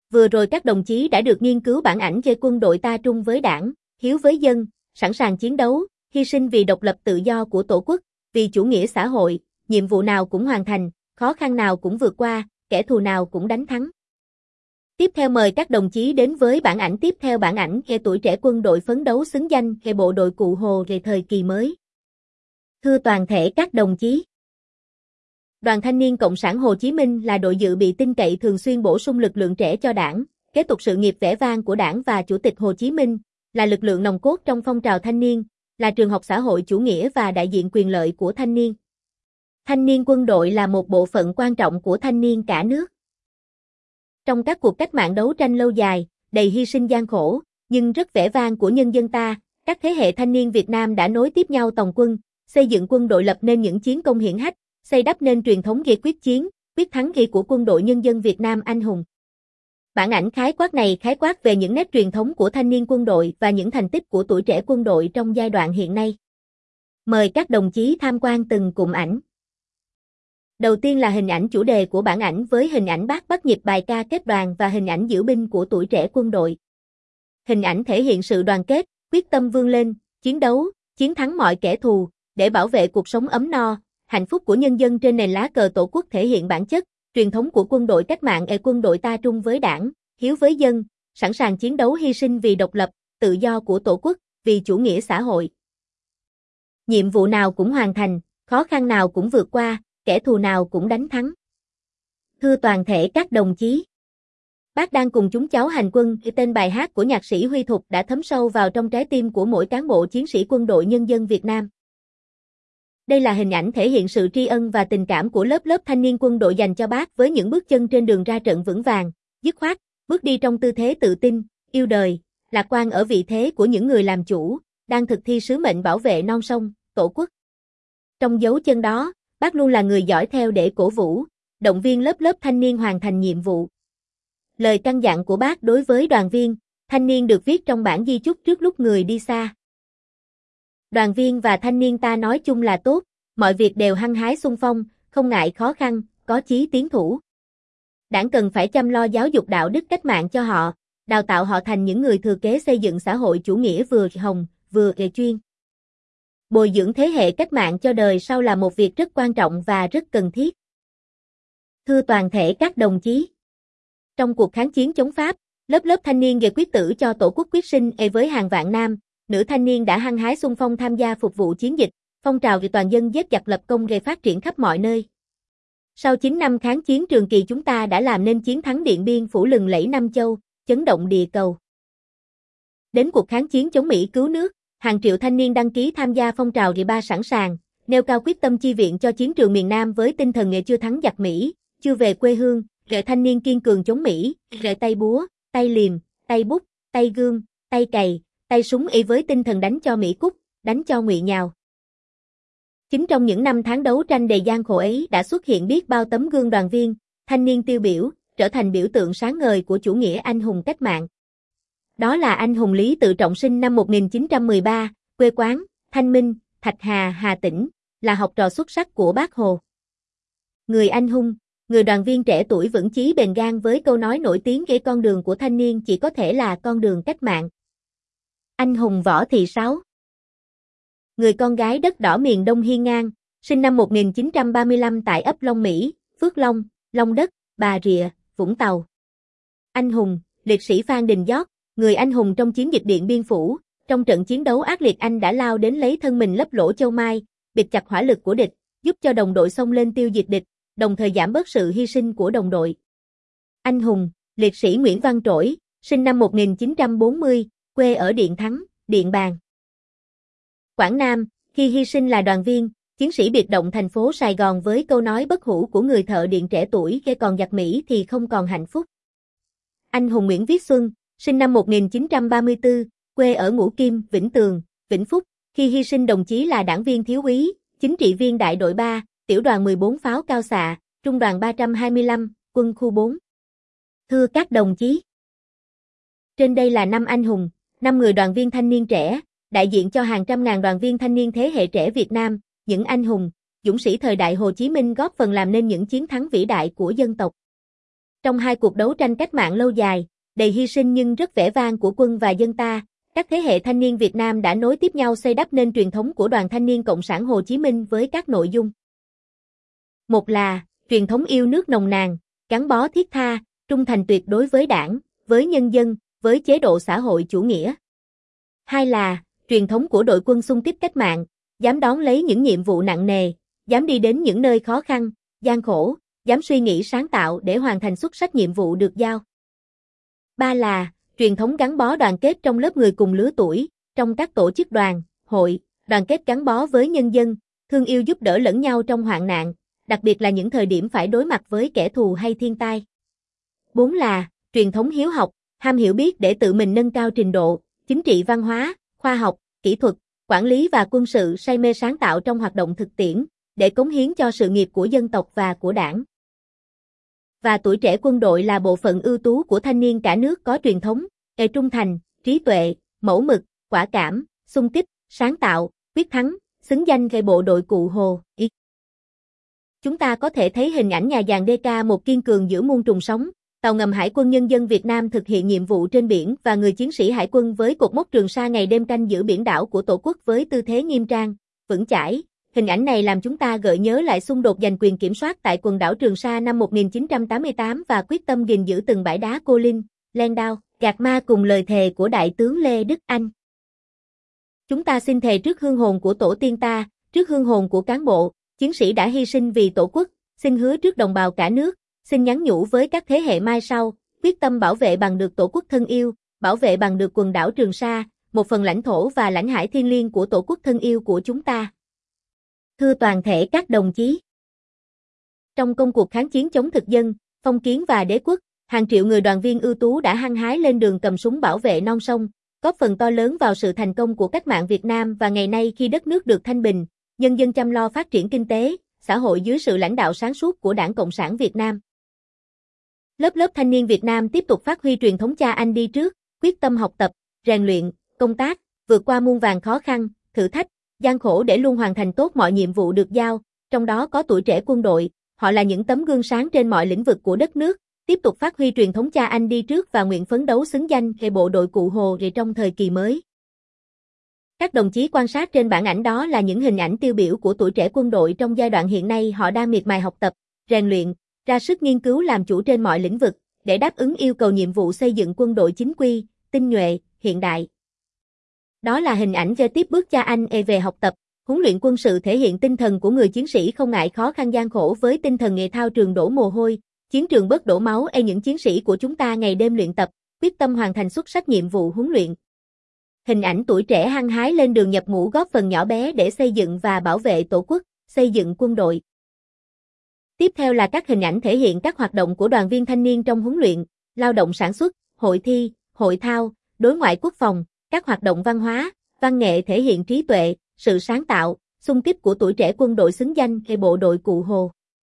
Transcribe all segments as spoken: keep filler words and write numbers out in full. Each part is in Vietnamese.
Vừa rồi các đồng chí đã được nghiên cứu bản ảnh về quân đội ta trung với đảng, hiếu với dân, sẵn sàng chiến đấu, hy sinh vì độc lập tự do của Tổ quốc, vì chủ nghĩa xã hội, nhiệm vụ nào cũng hoàn thành, khó khăn nào cũng vượt qua, kẻ thù nào cũng đánh thắng. Tiếp theo mời các đồng chí đến với bản ảnh tiếp theo bản ảnh về tuổi trẻ quân đội phấn đấu xứng danh về bộ đội Cụ Hồ về thời kỳ mới. Thưa toàn thể các đồng chí, Đoàn Thanh niên Cộng sản Hồ Chí Minh là đội dự bị tin cậy thường xuyên bổ sung lực lượng trẻ cho Đảng, kế tục sự nghiệp vẻ vang của Đảng và Chủ tịch Hồ Chí Minh, là lực lượng nòng cốt trong phong trào thanh niên, là trường học xã hội chủ nghĩa và đại diện quyền lợi của thanh niên. Thanh niên quân đội là một bộ phận quan trọng của thanh niên cả nước. Trong các cuộc cách mạng đấu tranh lâu dài, đầy hy sinh gian khổ, nhưng rất vẻ vang của nhân dân ta, các thế hệ thanh niên Việt Nam đã nối tiếp nhau tòng quân, xây dựng quân đội lập nên những chiến công hiển hách, xây đắp nên truyền thống ghê quyết chiến, quyết thắng ghê của quân đội nhân dân Việt Nam anh hùng. Bản ảnh khái quát này khái quát về những nét truyền thống của thanh niên quân đội và những thành tích của tuổi trẻ quân đội trong giai đoạn hiện nay. Mời các đồng chí tham quan từng cụm ảnh. Đầu tiên là hình ảnh chủ đề của bản ảnh với hình ảnh bác bắt nhịp bài ca kết đoàn và hình ảnh diễu binh của tuổi trẻ quân đội. Hình ảnh thể hiện sự đoàn kết, quyết tâm vươn lên, chiến đấu, chiến thắng mọi kẻ thù, để bảo vệ cuộc sống ấm no, hạnh phúc của nhân dân trên nền lá cờ Tổ quốc thể hiện bản chất, truyền thống của quân đội cách mạng e quân đội ta trung với đảng, hiếu với dân, sẵn sàng chiến đấu hy sinh vì độc lập, tự do của Tổ quốc, vì chủ nghĩa xã hội. Nhiệm vụ nào cũng hoàn thành, khó khăn nào cũng vượt qua, kẻ thù nào cũng đánh thắng. Thưa toàn thể các đồng chí, Bác đang cùng chúng cháu hành quân, tên bài hát của nhạc sĩ Huy Thục đã thấm sâu vào trong trái tim của mỗi cán bộ chiến sĩ quân đội nhân dân Việt Nam. Đây là hình ảnh thể hiện sự tri ân và tình cảm của lớp lớp thanh niên quân đội dành cho Bác với những bước chân trên đường ra trận vững vàng, dứt khoát, bước đi trong tư thế tự tin, yêu đời, lạc quan ở vị thế của những người làm chủ, đang thực thi sứ mệnh bảo vệ non sông, Tổ quốc. Trong dấu chân đó, Bác luôn là người dõi theo để cổ vũ, động viên lớp lớp thanh niên hoàn thành nhiệm vụ. Lời căn dặn của Bác đối với đoàn viên, thanh niên được viết trong bản di chúc trước lúc người đi xa. Đoàn viên và thanh niên ta nói chung là tốt, mọi việc đều hăng hái xung phong, không ngại khó khăn, có chí tiến thủ. Đảng cần phải chăm lo giáo dục đạo đức cách mạng cho họ, đào tạo họ thành những người thừa kế xây dựng xã hội chủ nghĩa vừa hồng, vừa nghề chuyên. Bồi dưỡng thế hệ cách mạng cho đời sau là một việc rất quan trọng và rất cần thiết. Thưa toàn thể các đồng chí, trong cuộc kháng chiến chống Pháp, lớp lớp thanh niên về quyết tử cho Tổ quốc quyết sinh e với hàng vạn nam, nữ thanh niên đã hăng hái xung phong tham gia phục vụ chiến dịch, phong trào vì toàn dân giết giặc lập công gây phát triển khắp mọi nơi. Sau chín năm kháng chiến trường kỳ chúng ta đã làm nên chiến thắng Điện Biên Phủ lừng lẫy Nam Châu, chấn động địa cầu. Đến cuộc kháng chiến chống Mỹ cứu nước, hàng triệu thanh niên đăng ký tham gia phong trào rì ba sẵn sàng, nêu cao quyết tâm chi viện cho chiến trường miền Nam với tinh thần nghệ chưa thắng giặc Mỹ, chưa về quê hương, rệ thanh niên kiên cường chống Mỹ, rệ tay búa, tay liềm, tay bút, tay gươm, tay cày, tay súng y với tinh thần đánh cho Mỹ cút, đánh cho Ngụy nhào. Chính trong những năm tháng đấu tranh đầy gian khổ ấy đã xuất hiện biết bao tấm gương đoàn viên, thanh niên tiêu biểu, trở thành biểu tượng sáng ngời của chủ nghĩa anh hùng cách mạng. Đó là anh hùng Lý Tự Trọng sinh năm một nghìn chín trăm mười ba, quê quán, Thanh Minh, Thạch Hà, Hà Tĩnh, là học trò xuất sắc của Bác Hồ. Người anh hùng, người đoàn viên trẻ tuổi vững chí bền gan với câu nói nổi tiếng về con đường của thanh niên chỉ có thể là con đường cách mạng. Anh hùng Võ Thị Sáu, người con gái đất đỏ miền Đông hiên ngang, sinh năm một nghìn chín trăm ba mươi lăm tại ấp Long Mỹ, Phước Long, Long Đất, Bà Rịa, Vũng Tàu. Anh hùng, liệt sĩ Phan Đình Giót, người anh hùng trong chiến dịch Điện Biên Phủ, trong trận chiến đấu ác liệt anh đã lao đến lấy thân mình lấp lỗ châu mai, bịt chặt hỏa lực của địch, giúp cho đồng đội xông lên tiêu diệt địch, đồng thời giảm bớt sự hy sinh của đồng đội. Anh hùng, liệt sĩ Nguyễn Văn Trỗi, sinh năm một nghìn chín trăm bốn mươi, quê ở Điện Thắng, Điện Bàn, Quảng Nam, khi hy sinh là đoàn viên, chiến sĩ biệt động thành phố Sài Gòn với câu nói bất hủ của người thợ điện trẻ tuổi khi còn giặc Mỹ thì không còn hạnh phúc. Anh hùng Nguyễn Viết Xuân, sinh năm một nghìn chín trăm ba mươi tư, quê ở Ngũ Kim, Vĩnh Tường, Vĩnh Phúc, khi hy sinh đồng chí là đảng viên thiếu úy, chính trị viên đại đội ba, tiểu đoàn mười bốn pháo cao xạ, trung đoàn ba trăm hai mươi lăm, quân khu bốn. Thưa các đồng chí, trên đây là năm anh hùng, năm người đoàn viên thanh niên trẻ, đại diện cho hàng trăm ngàn đoàn viên thanh niên thế hệ trẻ Việt Nam, những anh hùng, dũng sĩ thời đại Hồ Chí Minh góp phần làm nên những chiến thắng vĩ đại của dân tộc. Trong hai cuộc đấu tranh cách mạng lâu dài, đầy hy sinh nhưng rất vẻ vang của quân và dân ta, các thế hệ thanh niên Việt Nam đã nối tiếp nhau xây đắp nên truyền thống của Đoàn Thanh niên Cộng sản Hồ Chí Minh với các nội dung. Một là truyền thống yêu nước nồng nàn, gắn bó thiết tha, trung thành tuyệt đối với Đảng, với nhân dân, với chế độ xã hội chủ nghĩa. Hai là truyền thống của đội quân xung kích cách mạng, dám đón lấy những nhiệm vụ nặng nề, dám đi đến những nơi khó khăn, gian khổ, dám suy nghĩ sáng tạo để hoàn thành xuất sắc nhiệm vụ được giao. Ba là truyền thống gắn bó đoàn kết trong lớp người cùng lứa tuổi, trong các tổ chức đoàn, hội, đoàn kết gắn bó với nhân dân, thương yêu giúp đỡ lẫn nhau trong hoạn nạn, đặc biệt là những thời điểm phải đối mặt với kẻ thù hay thiên tai. Bốn là truyền thống hiếu học, ham hiểu biết để tự mình nâng cao trình độ, chính trị văn hóa, khoa học, kỹ thuật, quản lý và quân sự, say mê sáng tạo trong hoạt động thực tiễn, để cống hiến cho sự nghiệp của dân tộc và của Đảng. Và tuổi trẻ quân đội là bộ phận ưu tú của thanh niên cả nước có truyền thống, ê trung thành, trí tuệ, mẫu mực, quả cảm, xung kích, sáng tạo, quyết thắng, xứng danh gây bộ đội Cụ Hồ. Ý. Chúng ta có thể thấy hình ảnh nhà giàn đê ca một kiên cường giữa muôn trùng sóng, tàu ngầm Hải quân Nhân dân Việt Nam thực hiện nhiệm vụ trên biển và người chiến sĩ hải quân với cột mốc Trường Sa ngày đêm canh giữ biển đảo của Tổ quốc với tư thế nghiêm trang, vững chãi. Hình ảnh này làm chúng ta gợi nhớ lại xung đột giành quyền kiểm soát tại quần đảo Trường Sa năm một nghìn chín trăm tám mươi tám và quyết tâm gìn giữ từng bãi đá Cô Linh, Len Đao, Gạc Ma cùng lời thề của Đại tướng Lê Đức Anh. Chúng ta xin thề trước hương hồn của tổ tiên ta, trước hương hồn của cán bộ, chiến sĩ đã hy sinh vì Tổ quốc, xin hứa trước đồng bào cả nước, xin nhắn nhủ với các thế hệ mai sau, quyết tâm bảo vệ bằng được Tổ quốc thân yêu, bảo vệ bằng được quần đảo Trường Sa, một phần lãnh thổ và lãnh hải thiêng liêng của Tổ quốc thân yêu của chúng ta. Thưa toàn thể các đồng chí, trong công cuộc kháng chiến chống thực dân, phong kiến và đế quốc, hàng triệu người đoàn viên ưu tú đã hăng hái lên đường cầm súng bảo vệ non sông, góp phần to lớn vào sự thành công của cách mạng Việt Nam và ngày nay khi đất nước được thanh bình, nhân dân chăm lo phát triển kinh tế, xã hội dưới sự lãnh đạo sáng suốt của Đảng Cộng sản Việt Nam. Lớp lớp thanh niên Việt Nam tiếp tục phát huy truyền thống cha anh đi trước, quyết tâm học tập, rèn luyện, công tác, vượt qua muôn vàn khó khăn, thử thách, gian khổ để luôn hoàn thành tốt mọi nhiệm vụ được giao, trong đó có tuổi trẻ quân đội, họ là những tấm gương sáng trên mọi lĩnh vực của đất nước, tiếp tục phát huy truyền thống cha anh đi trước và nguyện phấn đấu xứng danh về bộ đội Cụ Hồ để trong thời kỳ mới. Các đồng chí quan sát trên bản ảnh đó là những hình ảnh tiêu biểu của tuổi trẻ quân đội trong giai đoạn hiện nay họ đang miệt mài học tập, rèn luyện, ra sức nghiên cứu làm chủ trên mọi lĩnh vực, để đáp ứng yêu cầu nhiệm vụ xây dựng quân đội chính quy, tinh nhuệ, hiện đại. Đó là hình ảnh về tiếp bước cha anh e về học tập, huấn luyện quân sự thể hiện tinh thần của người chiến sĩ không ngại khó khăn gian khổ với tinh thần nghệ thao trường đổ mồ hôi, chiến trường bớt đổ máu e những chiến sĩ của chúng ta ngày đêm luyện tập, quyết tâm hoàn thành xuất sắc nhiệm vụ huấn luyện. Hình ảnh tuổi trẻ hăng hái lên đường nhập ngũ góp phần nhỏ bé để xây dựng và bảo vệ Tổ quốc, xây dựng quân đội. Tiếp theo là các hình ảnh thể hiện các hoạt động của đoàn viên thanh niên trong huấn luyện, lao động sản xuất, hội thi, hội thao, đối ngoại quốc phòng, các hoạt động văn hóa, văn nghệ thể hiện trí tuệ, sự sáng tạo, xung kích của tuổi trẻ quân đội xứng danh về bộ đội Cụ Hồ.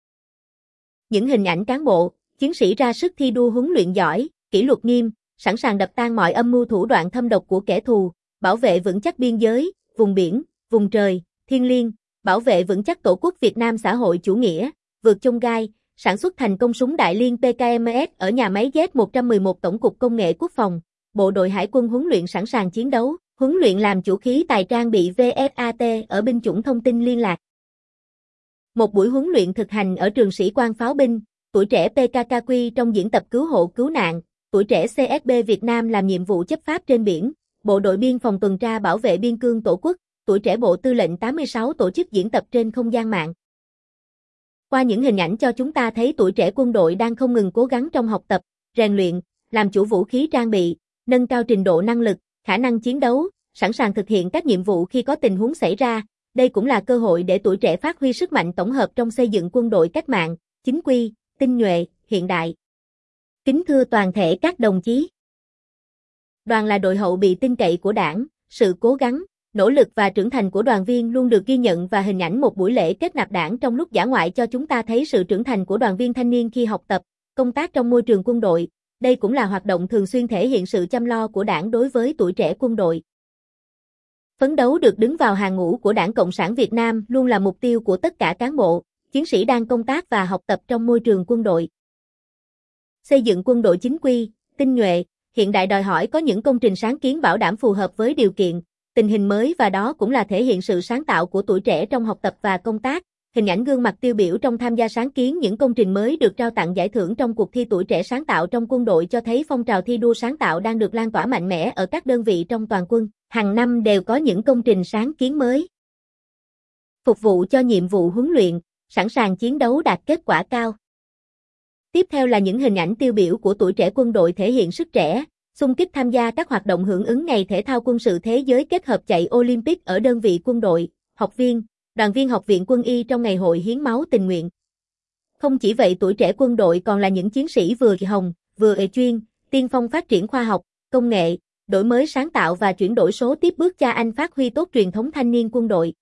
Những hình ảnh cán bộ, chiến sĩ ra sức thi đua huấn luyện giỏi, kỷ luật nghiêm, sẵn sàng đập tan mọi âm mưu thủ đoạn thâm độc của kẻ thù, bảo vệ vững chắc biên giới, vùng biển, vùng trời, thiêng liêng, bảo vệ vững chắc Tổ quốc Việt Nam xã hội chủ nghĩa, vượt chông gai, sản xuất thành công súng đại liên pê ca em ét ở nhà máy Z một một một Tổng cục Công nghệ Quốc phòng, bộ đội Hải quân huấn luyện sẵn sàng chiến đấu, huấn luyện làm chủ khí tài trang bị vê ét a tê ở binh chủng thông tin liên lạc. Một buổi huấn luyện thực hành ở trường sĩ quan pháo binh, tuổi trẻ pê ca ca quy trong diễn tập cứu hộ cứu nạn, tuổi trẻ xê ét bê Việt Nam làm nhiệm vụ chấp pháp trên biển, bộ đội biên phòng tuần tra bảo vệ biên cương Tổ quốc, tuổi trẻ Bộ Tư lệnh tám mươi sáu tổ chức diễn tập trên không gian mạng. Qua những hình ảnh cho chúng ta thấy tuổi trẻ quân đội đang không ngừng cố gắng trong học tập, rèn luyện, làm chủ vũ khí trang bị, nâng cao trình độ năng lực, khả năng chiến đấu, sẵn sàng thực hiện các nhiệm vụ khi có tình huống xảy ra. Đây cũng là cơ hội để tuổi trẻ phát huy sức mạnh tổng hợp trong xây dựng quân đội cách mạng, chính quy, tinh nhuệ, hiện đại. Kính thưa toàn thể các đồng chí. Đoàn là đội hậu bị tin cậy của Đảng, sự cố gắng, nỗ lực và trưởng thành của đoàn viên luôn được ghi nhận và hình ảnh một buổi lễ kết nạp Đảng trong lúc dã ngoại cho chúng ta thấy sự trưởng thành của đoàn viên thanh niên khi học tập, công tác trong môi trường quân đội. Đây cũng là hoạt động thường xuyên thể hiện sự chăm lo của Đảng đối với tuổi trẻ quân đội. Phấn đấu được đứng vào hàng ngũ của Đảng Cộng sản Việt Nam luôn là mục tiêu của tất cả cán bộ, chiến sĩ đang công tác và học tập trong môi trường quân đội. xây dựng quân đội chính quy, tinh nhuệ, hiện đại đòi hỏi có những công trình sáng kiến bảo đảm phù hợp với điều kiện, tình hình mới và đó cũng là thể hiện sự sáng tạo của tuổi trẻ trong học tập và công tác. Hình ảnh gương mặt tiêu biểu trong tham gia sáng kiến những công trình mới được trao tặng giải thưởng trong cuộc thi tuổi trẻ sáng tạo trong quân đội cho thấy phong trào thi đua sáng tạo đang được lan tỏa mạnh mẽ ở các đơn vị trong toàn quân. Hàng năm đều có những công trình sáng kiến mới. Phục vụ cho nhiệm vụ huấn luyện, sẵn sàng chiến đấu đạt kết quả cao. Tiếp theo là những hình ảnh tiêu biểu của tuổi trẻ quân đội thể hiện sức trẻ, xung kích tham gia các hoạt động hưởng ứng Ngày Thể thao Quân sự Thế giới kết hợp chạy Olympic ở đơn vị quân đội, học viên, đoàn viên Học viện Quân y trong ngày hội hiến máu tình nguyện. Không chỉ vậy, tuổi trẻ quân đội còn là những chiến sĩ vừa hồng, vừa ề chuyên, tiên phong phát triển khoa học, công nghệ, đổi mới sáng tạo và chuyển đổi số tiếp bước cha anh phát huy tốt truyền thống thanh niên quân đội.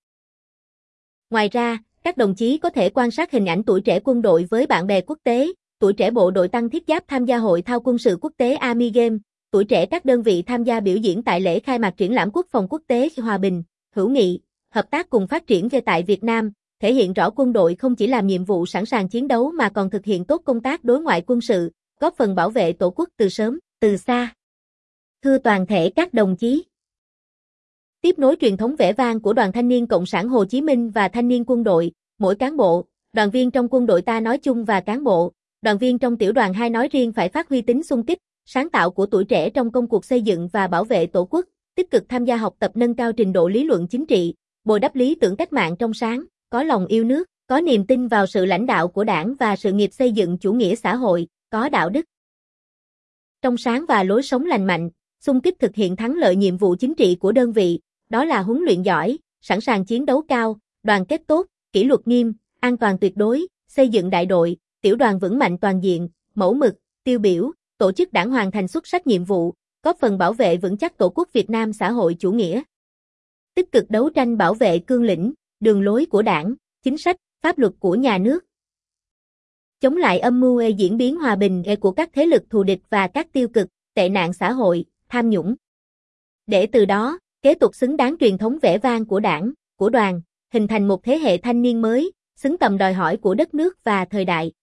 Ngoài ra, các đồng chí có thể quan sát hình ảnh tuổi trẻ quân đội với bạn bè quốc tế, tuổi trẻ bộ đội tăng thiết giáp tham gia hội thao quân sự quốc tế Army Games, tuổi trẻ các đơn vị tham gia biểu diễn tại lễ khai mạc triển lãm quốc phòng quốc tế Hòa bình, hữu nghị, hợp tác cùng phát triển về tại Việt Nam, thể hiện rõ quân đội không chỉ làm nhiệm vụ sẵn sàng chiến đấu mà còn thực hiện tốt công tác đối ngoại quân sự, góp phần bảo vệ Tổ quốc từ sớm, từ xa. Thưa toàn thể các đồng chí, tiếp nối truyền thống vẻ vang của Đoàn Thanh niên Cộng sản Hồ Chí Minh và Thanh niên quân đội, mỗi cán bộ, đoàn viên trong quân đội ta nói chung và cán bộ, đoàn viên trong tiểu đoàn hai nói riêng phải phát huy tính xung kích, sáng tạo của tuổi trẻ trong công cuộc xây dựng và bảo vệ Tổ quốc, tích cực tham gia học tập nâng cao trình độ lý luận chính trị, bồi đắp lý tưởng cách mạng trong sáng, có lòng yêu nước, có niềm tin vào sự lãnh đạo của Đảng và sự nghiệp xây dựng chủ nghĩa xã hội, có đạo đức trong sáng và lối sống lành mạnh, xung kích thực hiện thắng lợi nhiệm vụ chính trị của đơn vị, đó là huấn luyện giỏi, sẵn sàng chiến đấu cao, đoàn kết tốt, kỷ luật nghiêm, an toàn tuyệt đối, xây dựng đại đội, tiểu đoàn vững mạnh toàn diện, mẫu mực, tiêu biểu, tổ chức đảng hoàn thành xuất sắc nhiệm vụ, góp phần bảo vệ vững chắc Tổ quốc Việt Nam xã hội chủ nghĩa. Tích cực đấu tranh bảo vệ cương lĩnh, đường lối của Đảng, chính sách, pháp luật của nhà nước. Chống lại âm mưu diễn biến hòa bình của các thế lực thù địch và các tiêu cực, tệ nạn xã hội, tham nhũng. Để từ đó, kế tục xứng đáng truyền thống vẻ vang của Đảng, của đoàn, hình thành một thế hệ thanh niên mới, xứng tầm đòi hỏi của đất nước và thời đại.